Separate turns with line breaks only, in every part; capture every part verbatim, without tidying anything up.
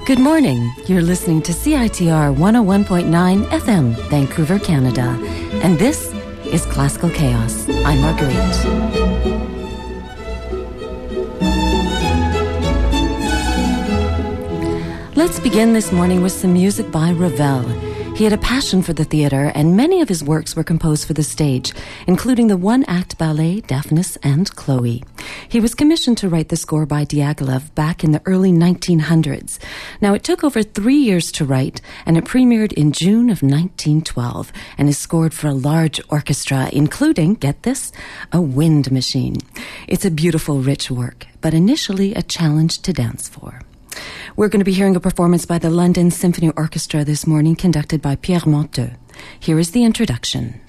Good morning. You're listening to C I T R one oh one point nine F M, Vancouver, Canada. And this is Classical Chaos. I'm Marguerite. Let's begin this morning with some music by Ravel. He had a passion for the theater, and many of his works were composed for the stage, including the one-act ballet Daphnis and Chloe. He was commissioned to write the score by Diaghilev back in the early nineteen hundreds. Now, it took over three years to write, and it premiered in June of nineteen twelve, and is scored for a large orchestra, including, get this, a wind machine. It's a beautiful, rich work, but initially a challenge to dance for. We're going to be hearing a performance by the London Symphony Orchestra this morning, conducted by Pierre Monteux. Here is the introduction.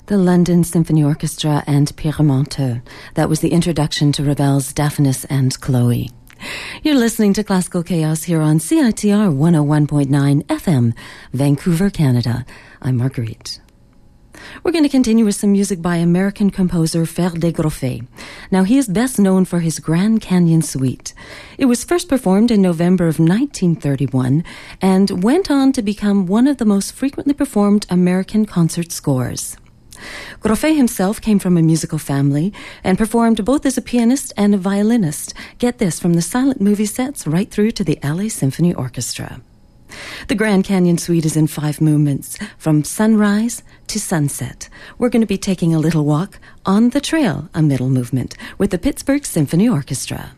The London Symphony Orchestra and Pierre Monteux. That was the introduction to Ravel's Daphnis and Chloe. You're listening to Classical Chaos here on C I T R one oh one point nine F M, Vancouver, Canada. I'm Marguerite. We're going to continue with some music by American composer Fer Degrofé. Now, he is best known for his Grand Canyon Suite. It was first performed in November of nineteen thirty-one and went on to become one of the most frequently performed American concert scores. Grofé himself came from a musical family and performed both as a pianist and a violinist. Get this, from the silent movie sets right through to the L A Symphony Orchestra. The Grand Canyon Suite is in five movements, from sunrise to sunset. We're going to be taking a little walk on the trail, a middle movement, with the Pittsburgh Symphony Orchestra.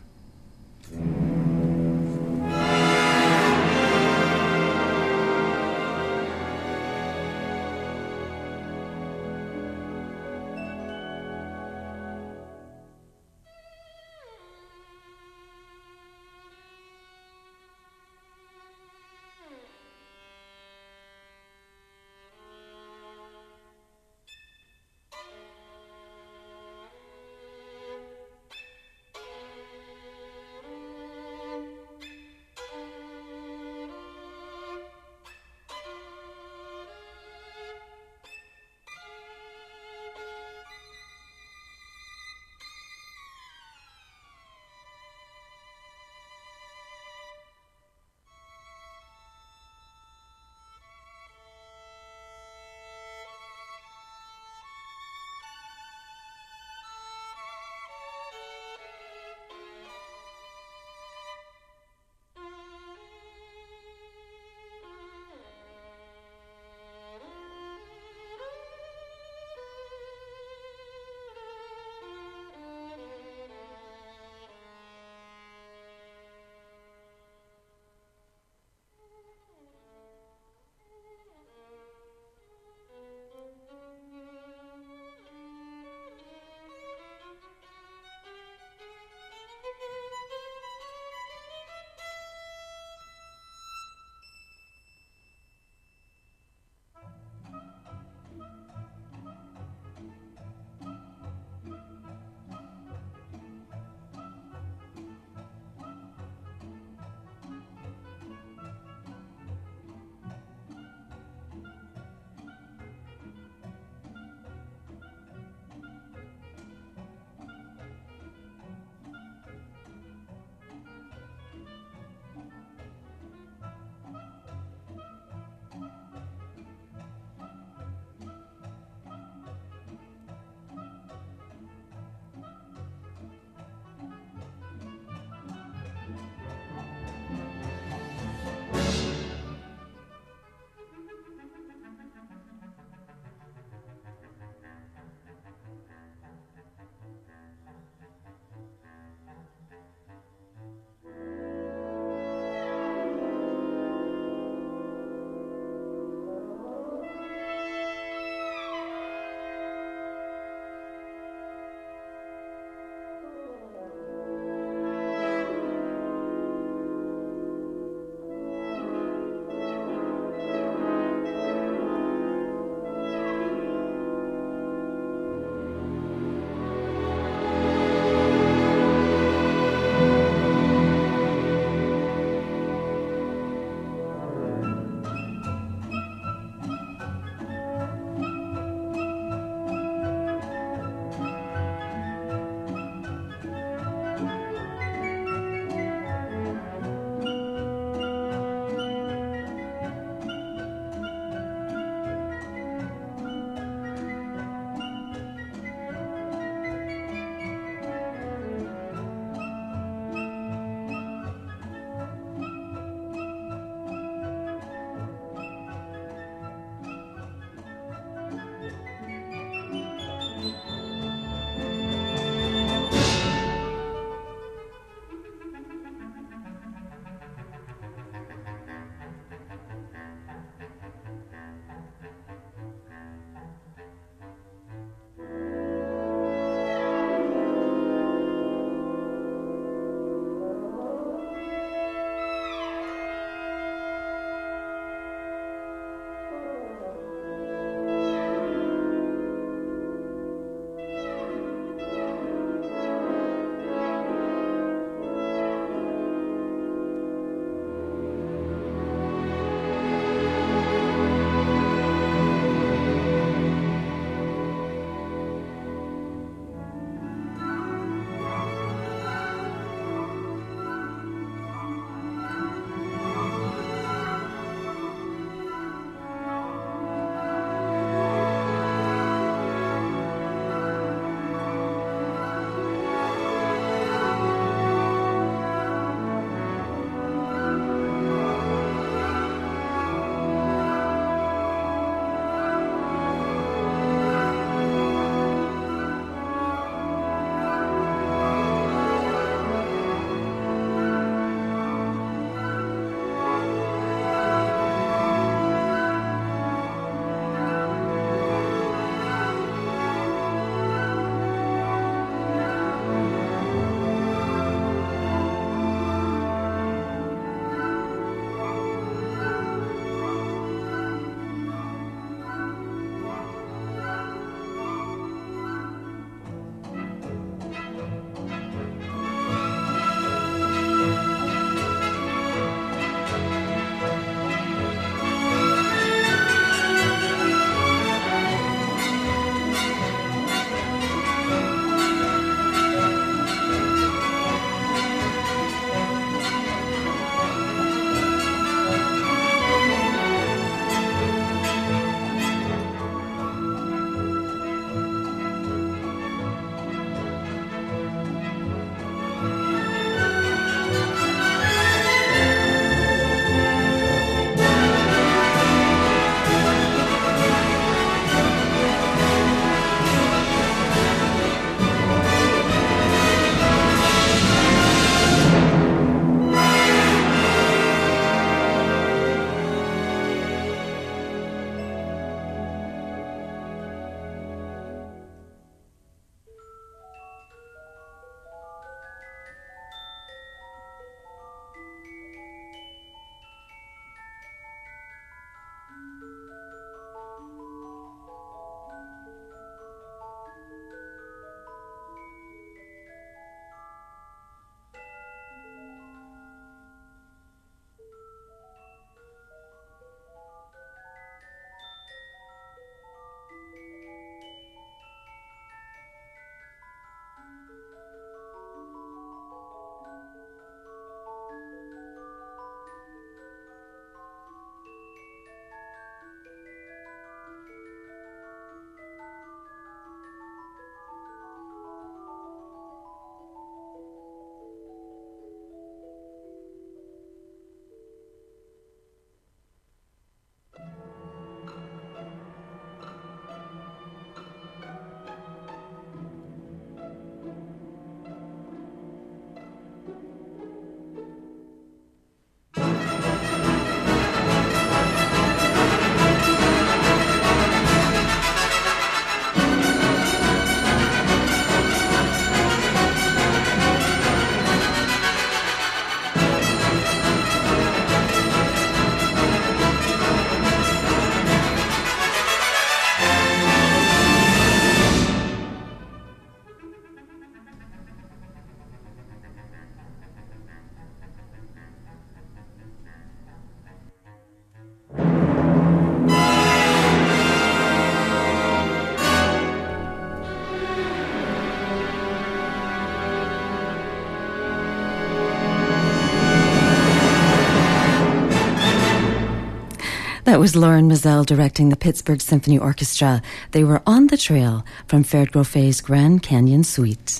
That was Lauren Mazel directing the Pittsburgh Symphony Orchestra. They were On the Trail from Ferd Groffet's Grand Canyon Suite.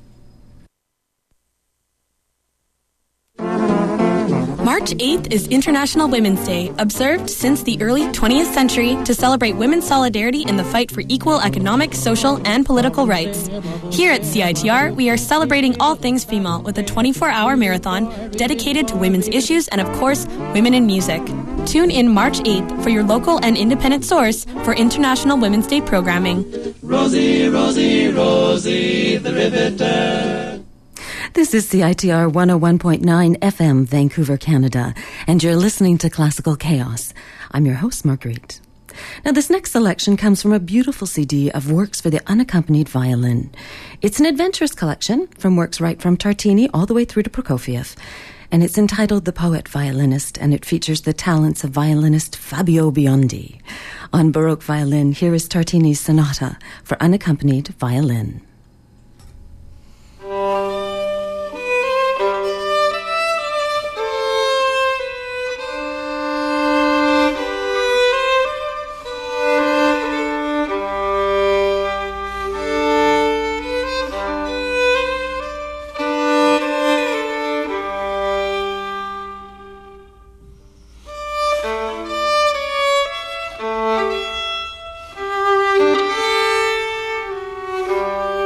March eighth is International Women's Day, observed since the early twentieth century to celebrate women's solidarity in the fight for equal economic, social, and political rights. Here at C I T R, we are celebrating all things female with a twenty-four hour marathon dedicated to women's issues and, of course, women in music. Tune in March eighth for your local and independent source for International Women's Day programming.
Rosie, Rosie, Rosie, the Riveter.
This is C I T R one oh one point nine F M, Vancouver, Canada, and you're listening to Classical Chaos. I'm your host, Marguerite. Now, this next selection comes from a beautiful C D of works for the unaccompanied violin. It's an adventurous collection from works right from Tartini all the way through to Prokofiev, and it's entitled The Poet Violinist, and it features the talents of violinist Fabio Biondi. On Baroque violin, here is Tartini's Sonata for unaccompanied violin.
Thank you.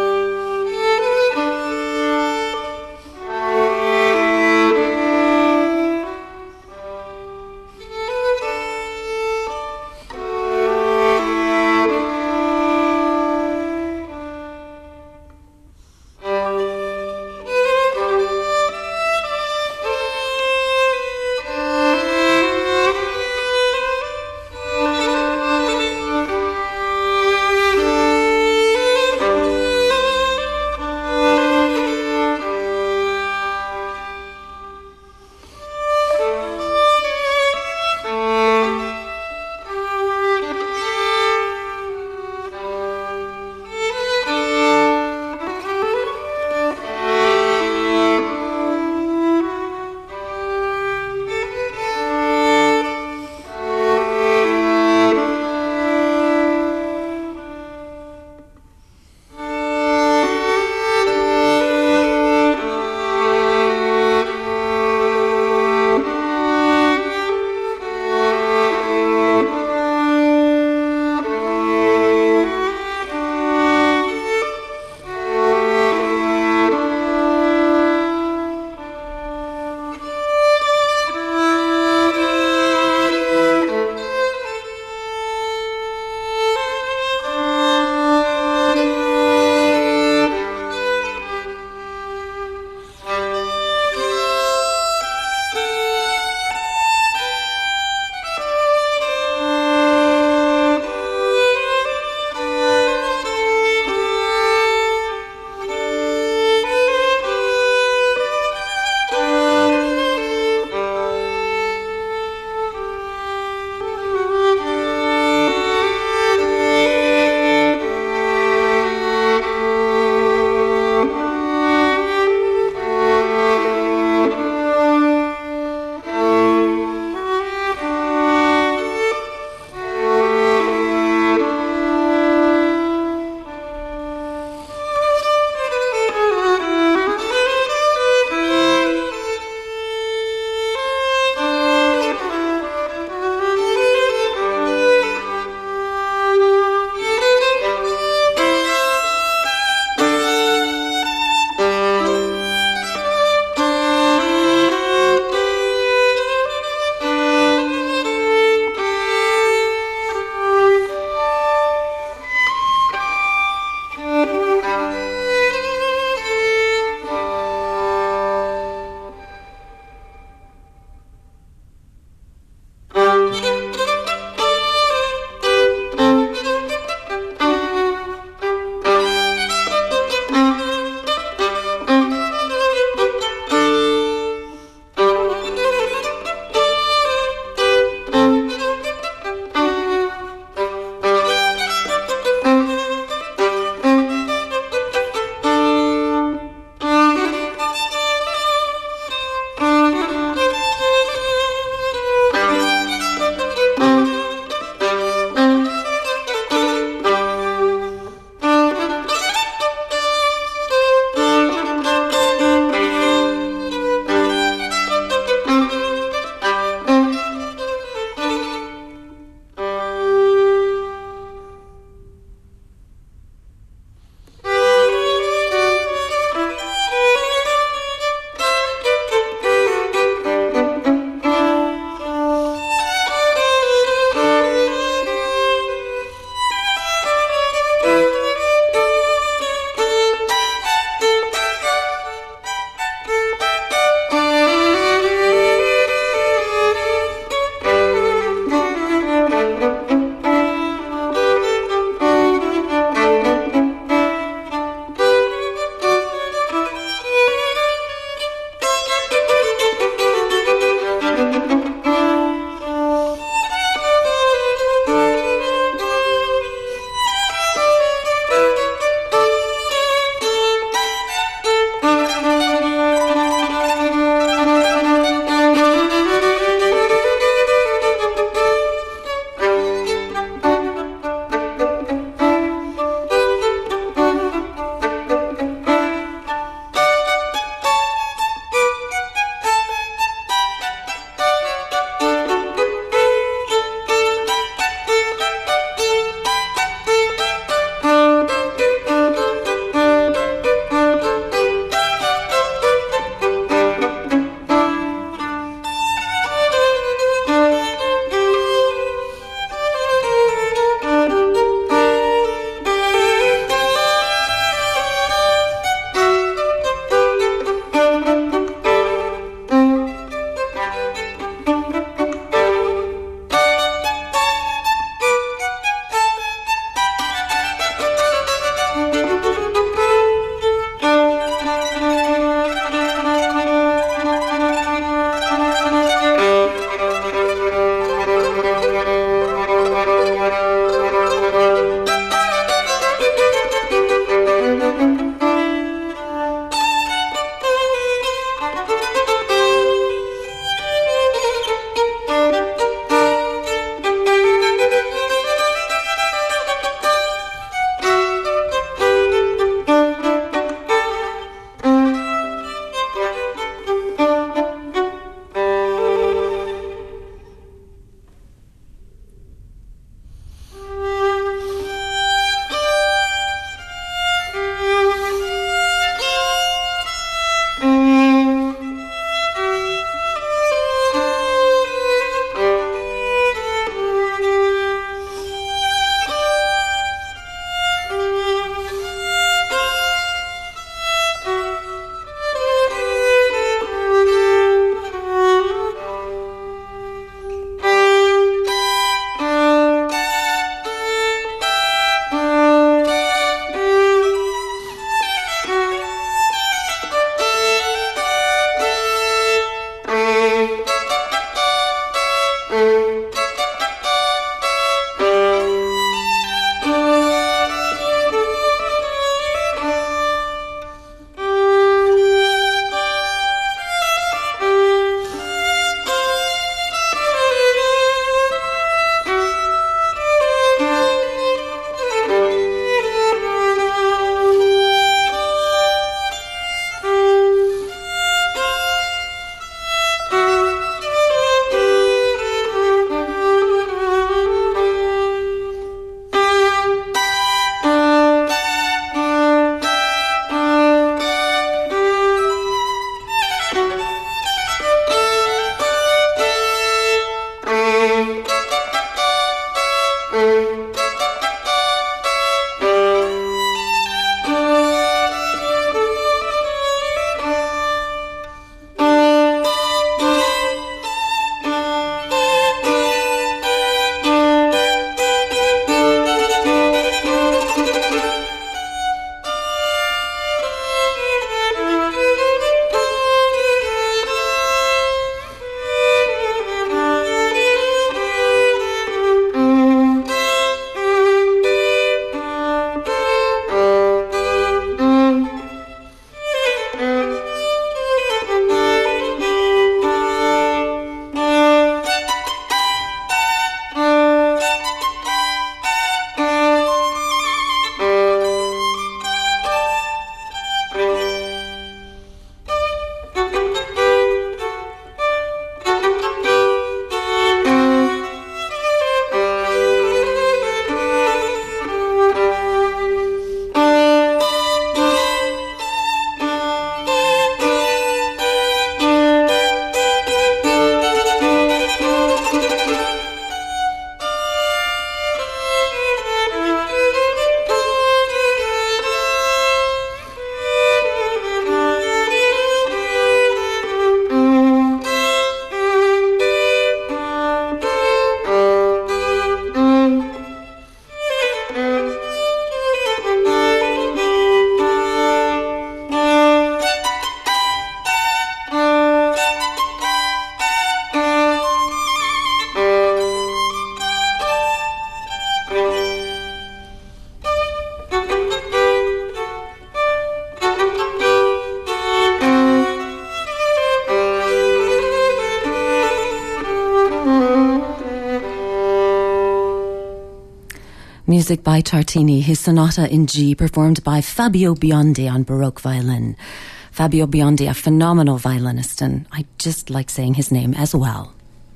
Music by Tartini, his sonata in G, performed by Fabio Biondi on Baroque violin. Fabio Biondi, a phenomenal violinist, and I just like saying his name as well.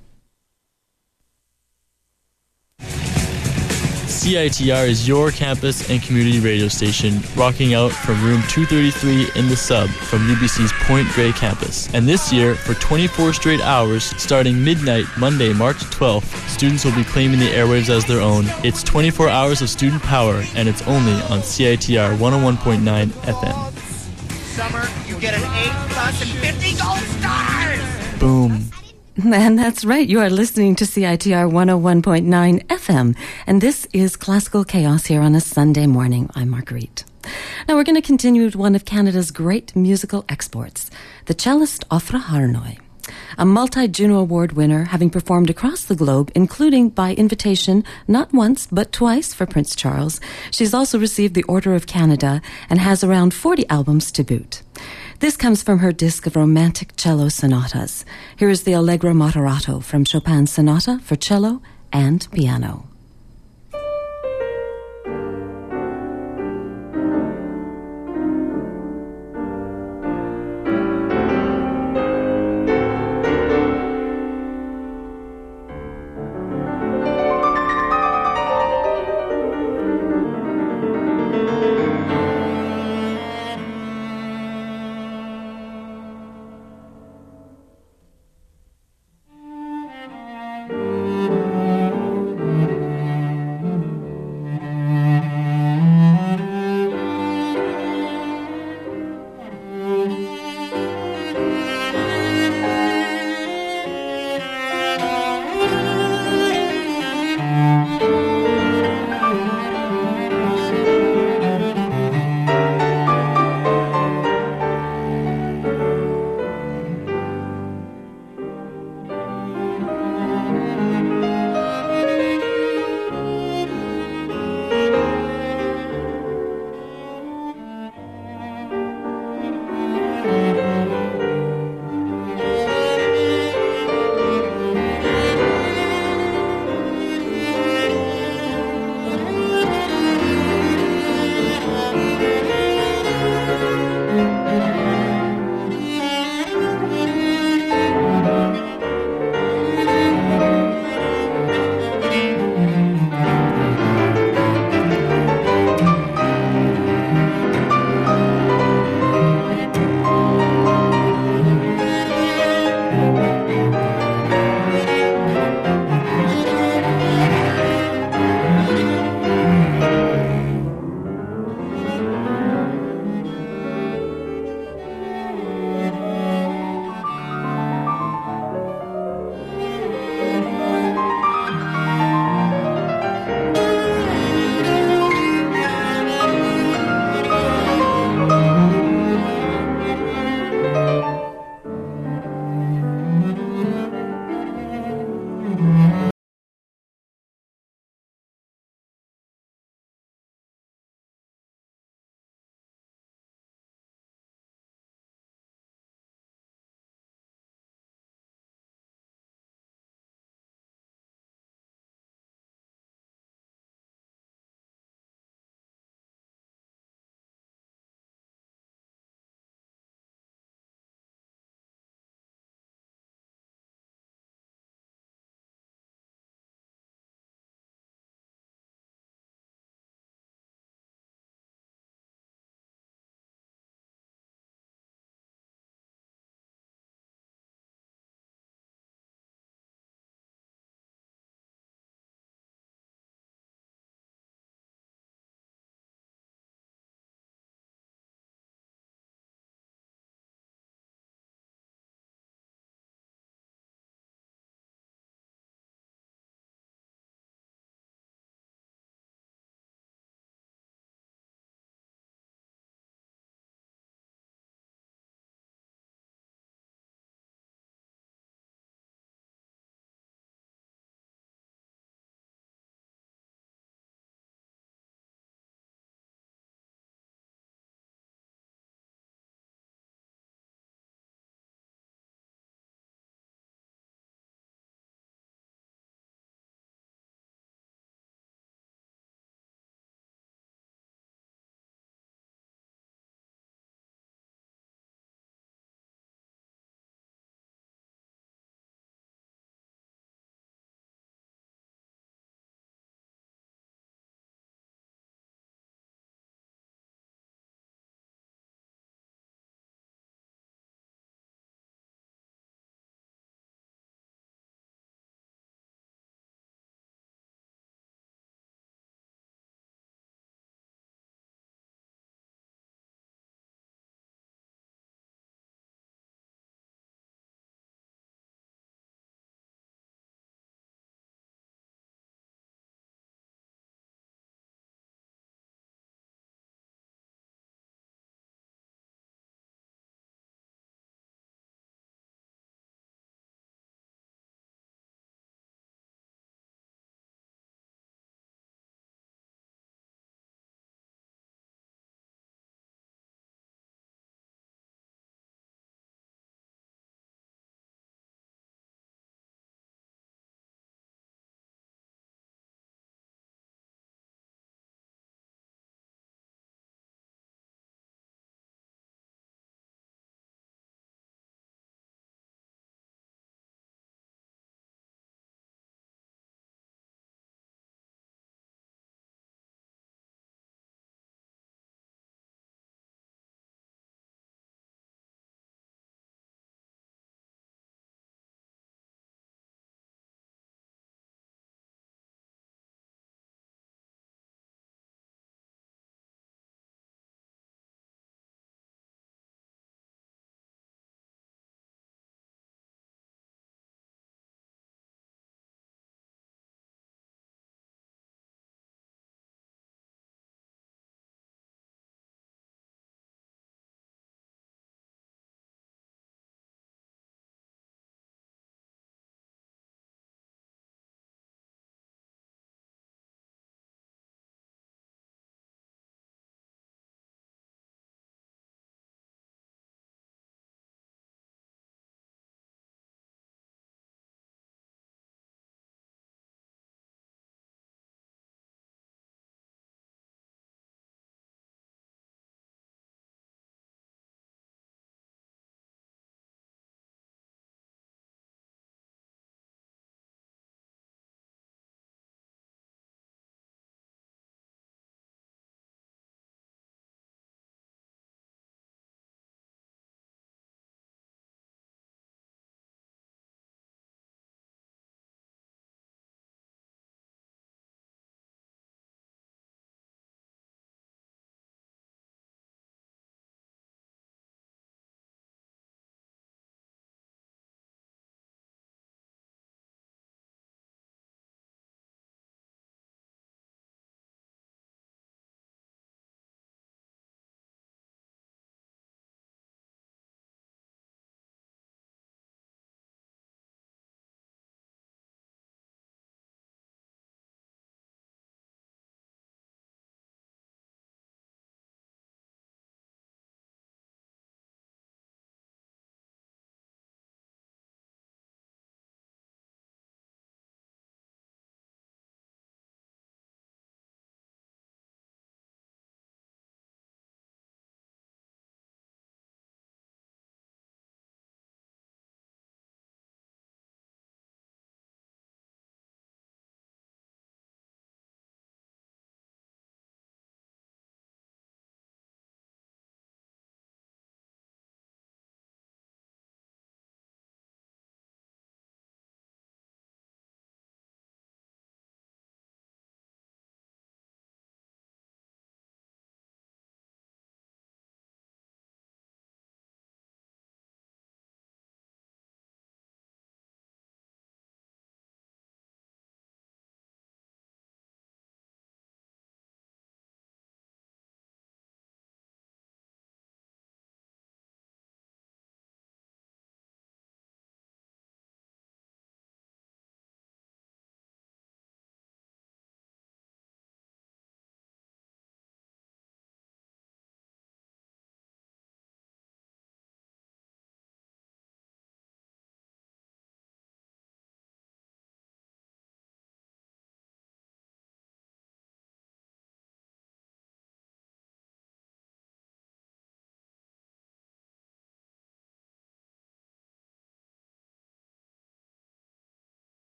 C I T R is your campus and community radio station, rocking out from room two thirty-three in the sub from U B C's Point Grey campus. And this year, for twenty-four straight hours, starting midnight Monday, March twelfth, students will be claiming the airwaves as their own. It's twenty-four hours of student power, and it's only on C I T R one oh one point nine F M.
Summer, you get an A plus and fifty gold stars!
Boom.
And that's right, you are listening to C I T R one oh one point nine F M, and this is Classical Chaos here on a Sunday morning. I'm Marguerite. Now we're going to continue with one of Canada's great musical exports, the cellist Ofra Harnoy. A multi-Juno Award winner, having performed across the globe, including by invitation not once but twice for Prince Charles. She's also received the Order of Canada and has around forty albums to boot. This comes from her disc of romantic cello sonatas. Here is the Allegro Moderato from Chopin's Sonata for Cello and Piano.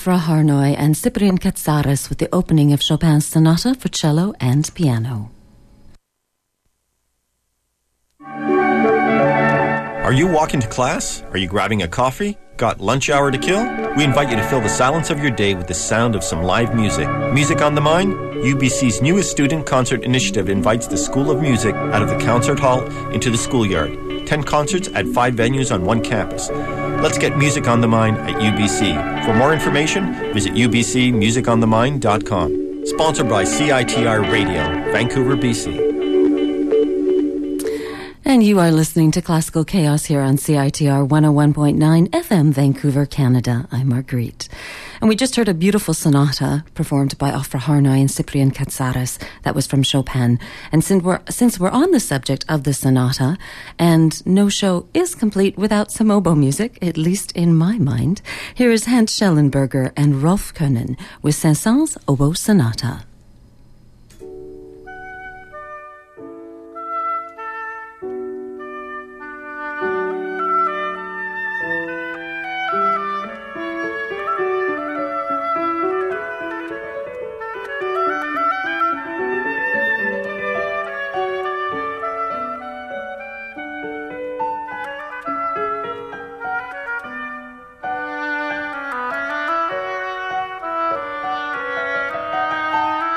Afra Harnoy and Cyprian Katsaris with the opening of Chopin's Sonata for cello and piano.
Are you walking to class? Are you grabbing a coffee? Got lunch hour to kill? We invite you to fill the silence of your day with the sound of some live music. Music on the Mind? U B C's newest student concert initiative invites the School of Music out of the concert hall into the schoolyard. Ten concerts at five venues on one campus. Let's get music on the mind at U B C. For more information, visit u b c music on the mind dot com. Sponsored by C I T R Radio, Vancouver, B C.
And you are listening to Classical Chaos here on C I T R one oh one point nine F M, Vancouver, Canada. I'm Marguerite. And we just heard a beautiful sonata performed by Afra Harnoy and Cyprian Katsaris. That was from Chopin. And since we're, since we're on the subject of the sonata, and no show is complete without some oboe music, at least in my mind, here is Hans Schellenberger and Rolf Können with Saint-Saëns' Oboe Sonata.
Thank you.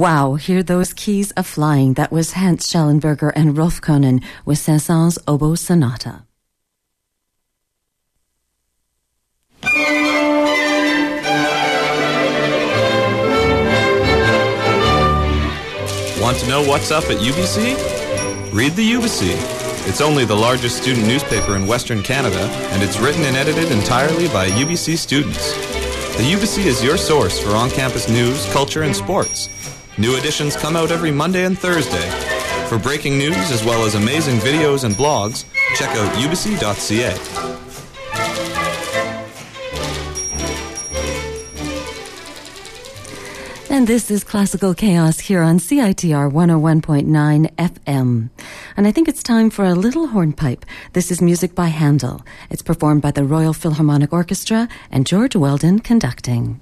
Wow, hear those keys a-flying. That was Hans Schellenberger and Rolf Könen with Saint-Saëns' Oboe Sonata.
Want to know what's up at U B C? Read the U B C. It's only the largest student newspaper in Western Canada, and it's written and edited entirely by U B C students. The U B C is your source for on-campus news, culture, and sports. New editions come out every Monday and Thursday. For breaking news as well as amazing videos and blogs, check out u b c dot c a.
And this is Classical Chaos here on C I T R one oh one point nine F M. And I think it's time for a little hornpipe. This is music by Handel. It's performed by the Royal Philharmonic Orchestra and George Weldon conducting.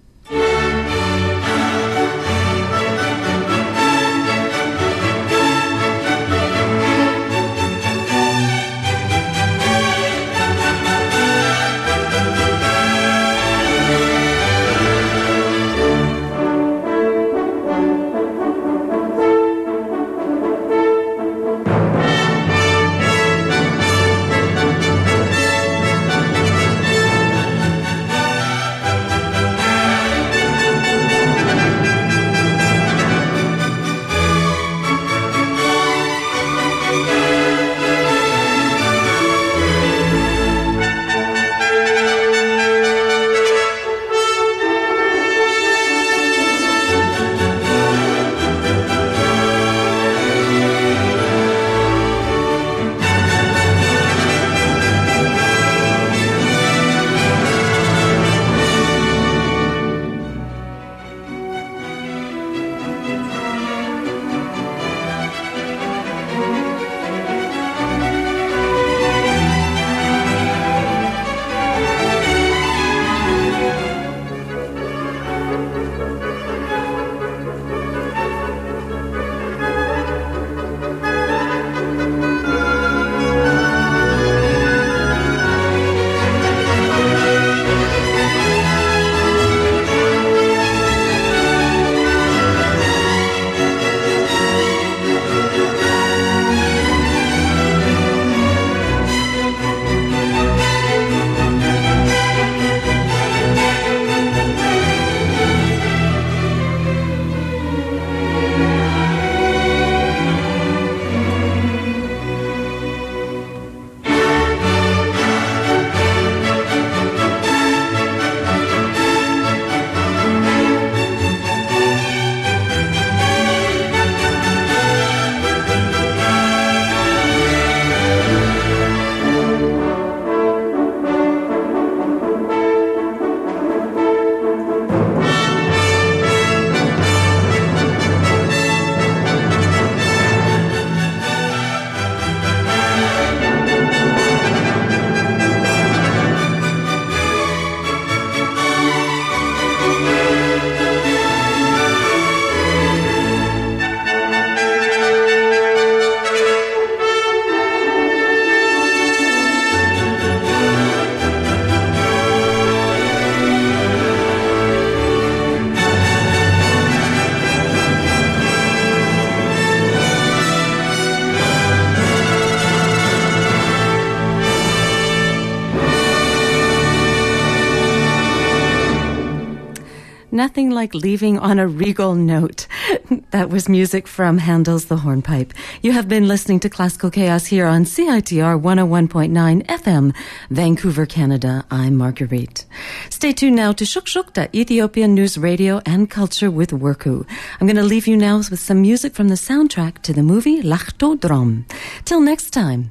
Nothing like leaving on a regal note. That was music from Handel's The Hornpipe. You have been listening to Classical Chaos here on C I T R one oh one point nine F M, Vancouver, Canada. I'm Marguerite. Stay tuned now to Shuk Shuk, the Ethiopian News Radio and Culture with Worku. I'm going to leave you now with some music from the soundtrack to the movie Lachto Drom. Till next time.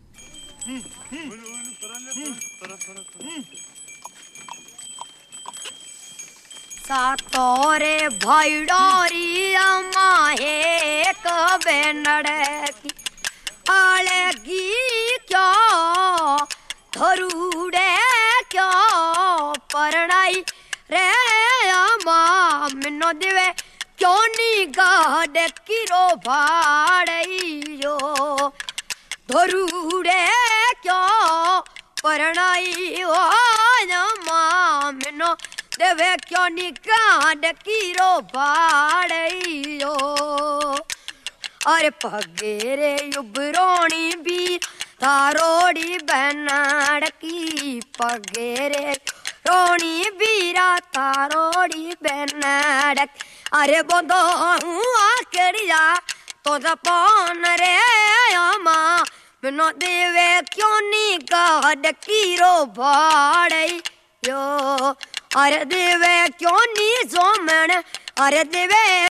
सातोरे भाईडोरी माहे कबे नड़की आलेगी क्या धरूड़े क्या परणाई रे अमा मिनो दिवे क्यों नी गाड Kiro भाड़ियो धरूड़े क्या परणाई ओ अमा मिनो देवे क्यों नी गाड किरो भाड़ियो अरे पगेरे उबरोनी भी तारोड़ी बनड़की पगेरे रोनी बीरा तारोड़ी बनड़क अरे बोदो आकड़िया तो जपन रे अमा बिनो देवे क्यों नी गाड़ कीरो भाड़े यो अरे देवे क्यों नी सोमन अरे देवे